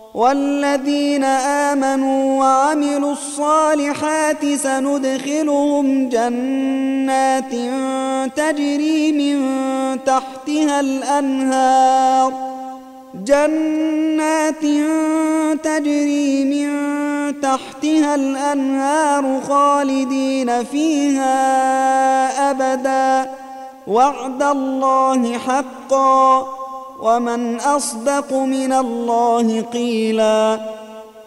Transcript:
والذين آمنوا وعملوا الصالحات سندخلهم جنات تجري من تحتها الأنهار خالدين فيها أبدا وعد الله حقا ومن أصدق من الله قيلا.